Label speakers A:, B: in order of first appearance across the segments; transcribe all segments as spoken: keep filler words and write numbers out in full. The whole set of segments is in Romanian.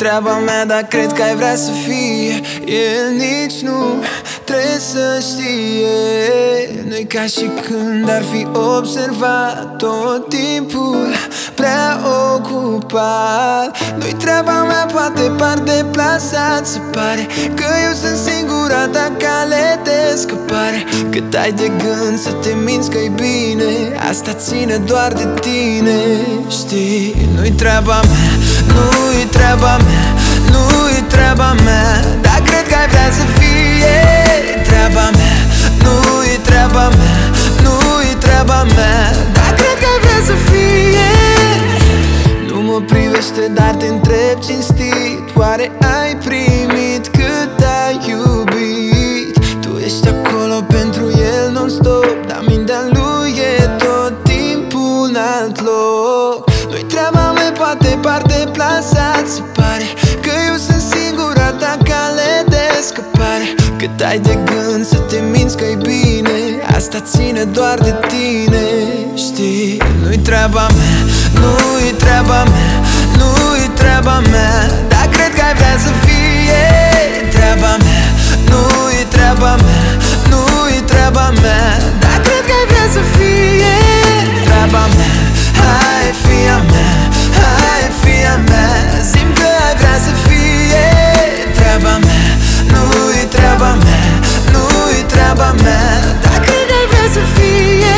A: treaba mea, dar cred că ai vrea să fie. El nici nu trebuie să știe. Nu-i ca și când ar fi observat tot timpul prea ocupat. Nu-i treaba mea, poate par deplasat. Se pare că eu sunt singura ta cale de scăpare. Cât ai de gând să te minți că-i bine, asta ține doar de tine. Știi, nu-i treaba mea, nu-i treaba mea, nu-i treaba mea, dar cred că ai vrea să fie. Treaba mea, nu-i treaba mea, nu-i treaba mea, dar cred că ai vrea să fie. Nu mă privește, dar te întreb cinstit, oare ai primit cât ai iubit? Tu ești acolo pentru el non-stop, dar mintea lui e tot timpul în alt loc. Nu-i treaba mea, poate par deplasat. Se pare că eu sunt singura ta cale de scăpare. Cât ai de gând să te minți că-i bine, asta ține doar de tine. Știi, nu-i treaba mea, nu-i treaba mea, nu-i treaba mea, dar cred că ai vrea să fie. Treaba mea, nu-i treaba mea, nu-i treaba mea, dar cred că ai vrea să fie. Treaba mea, hai fii a mea, hai fii a mea, zi-mi că ai vrea să fie. Treaba mea, nu-i treaba mea, nu-i treaba mea, dar cred că ai vrea să fie.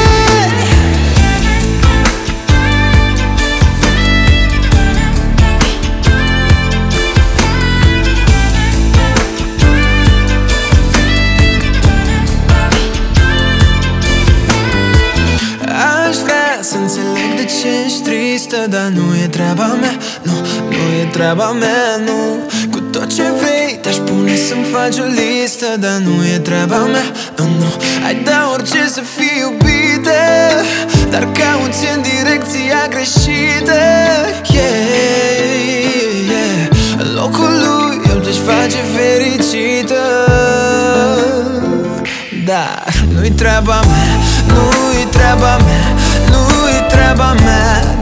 A: Să înțeleg de ce ești tristă, dar nu e treaba mea, nu, nu e treaba mea, nu. Cu tot ce vrei te-aș pune să-mi faci o listă, dar nu e treaba mea, nu, nu. Ai da orice să fii iubită, dar cauți în direcția greșită. Yeah, yeah. În locul lui el te-și face fericită. Dar nu-i treaba mea, nu-i treaba mea, nu-i treaba mea,